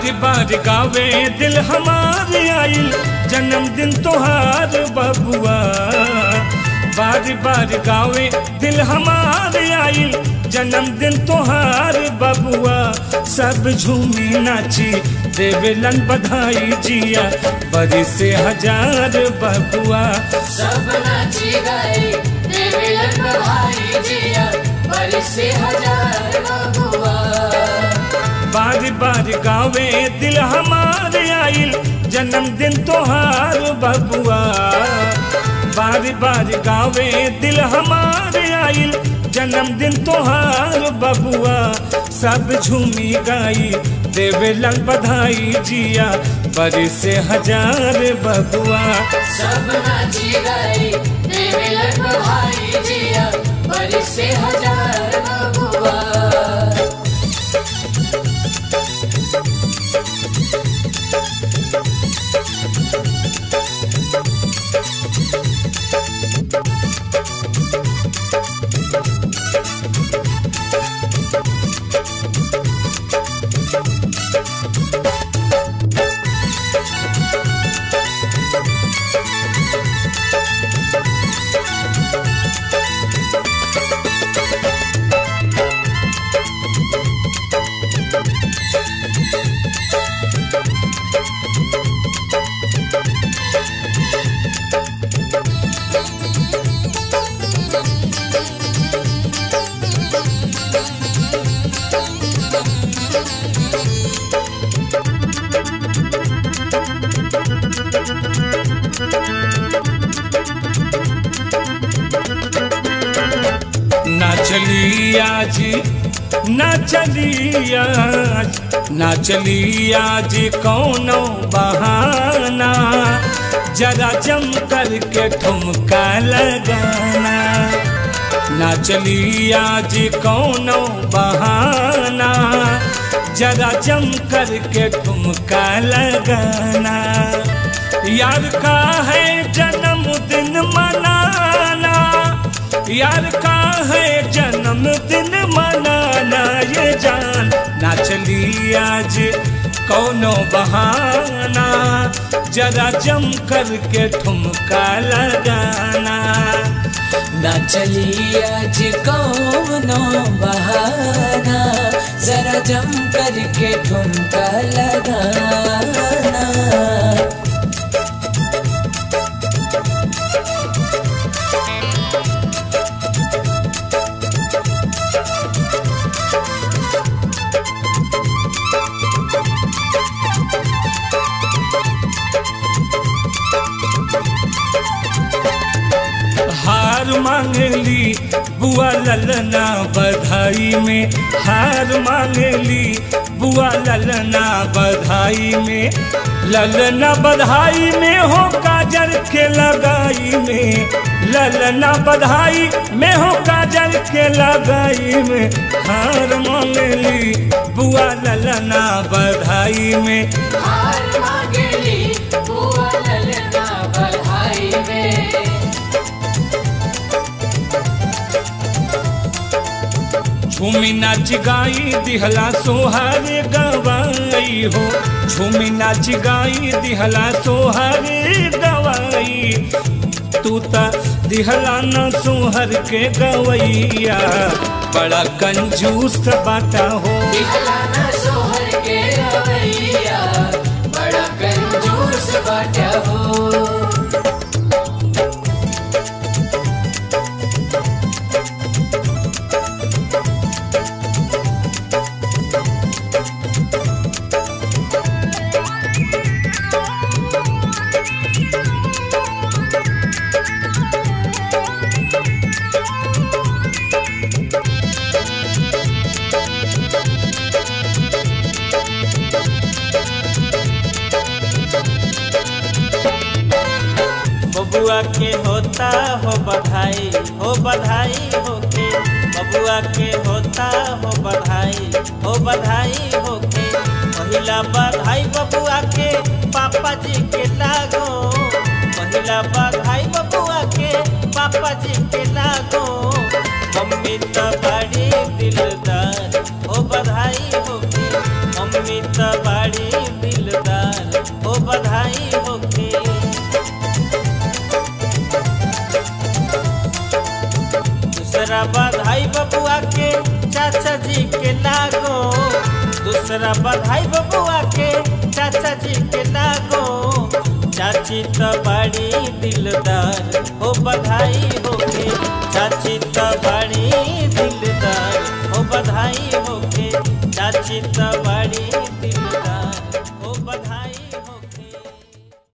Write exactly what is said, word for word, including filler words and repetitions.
बार बार गावे दिल हमार आइल जन्मदिन तोहार बबुआ। बार बार गावे दिल हमार आइल जन्मदिन तोहार बबुआ। सब झूमी नाची देवेलन बधाई जिया बरी से हजार बबुआ। सब नाची गाई देवेलन बधाई जिया बरी से हजार बबुआ। बार बार गावे दिल हमार आइल जन्मदिन तोहार बबुआ। बार बार गावे दिल हमार आइल जन्मदिन तोहार बबुआ। सब झूमी गाई देवेलन बधाई जिया बरी से हजार बबुआ। सब नाची गाई देवेलन बधाई जिया बरी से हजार बबुआ। ना चली आज ना चली आज ना चली आज कौनो बहाना। जरा जम करके ठुमका लगाना। ना चली आज कौनो बहाना। जरा जम करके ठुमका लगाना। यार का है जन्मदिन मनाना। यार का है जन्मदिन मनाना ये जान। ना चली आज कौनो बहाना। जरा जम करके ठुमका लगाना। ना चली आज कौनो बहाना। जरा जम करके ठुमका लगाना। हार मांगली बुआ ललना बधाई में। हार मांगली बुआ ललना बधाई में। ललना बधाई में हो काजल के लगाई में। ललना बधाई में हो काजल के लगाई में। हार मांगली बुआ ललना बधाई में। हार मांगली बुआ ललना बधाई में। झूमी नाच गाई दिहला सोहर गवाई हो। झूमी नाच गाई दिहला सोहर गवाई। तू ता दिहला न सोहर के गवैया बड़ा कंजूस बाटा हो। दिहला न सोहर के गवैया बड़ा कंजूस बाटा हो। बबुआ के होता हो बधाई हो बधाई होके। बबुआ के होता हो बधाई हो बधाई होके। पहिला बधाई बबुआ के पापा जी के लागो। पहिला बधाई बबुआ के पापा जी के लागो। मम्मी तो बड़ी दिलदार हो बधाई होके। मम्मी तो बाड़ी दिलदार हो बधाई होके। दूसरा बधाई बबुआ के चाचा जी के लागो, दूसरा बधाई बबुआ के चाचा जी के लागो। चाची तो बड़ी दिलदार हो बधाई होके, चाची तो बड़ी दिलदार हो बधाई होके, चाची तो बड़ी